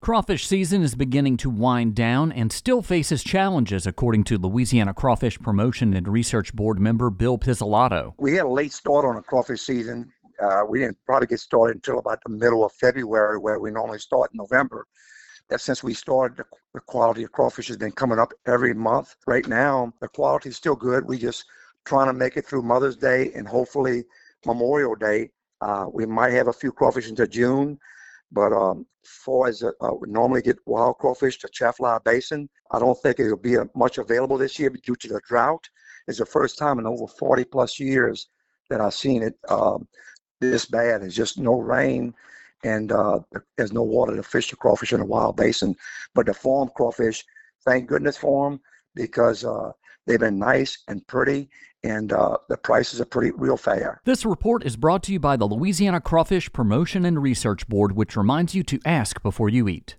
Crawfish season is beginning to wind down and still faces challenges, according to Louisiana Crawfish Promotion and Research Board member Bill Pizzolatto. We had a late start on the crawfish season. We didn't probably get started until about the middle of February, where we normally start in November. That since we started, the quality of crawfish has been coming up every month. Right now, the quality is still good. We just trying to make it through Mother's Day and hopefully Memorial Day. We might have a few crawfish into June. But as far as we normally get wild crawfish to Chaffalaya Basin, I don't think it'll be much available this year due to the drought. It's the first time in over 40 plus years that I've seen it this bad. There's just no rain and there's no water to fish the crawfish in the wild basin. But the farm crawfish, thank goodness for them, because they've been nice and pretty, and the prices are pretty real fair. This report is brought to you by the Louisiana Crawfish Promotion and Research Board, which reminds you to ask before you eat.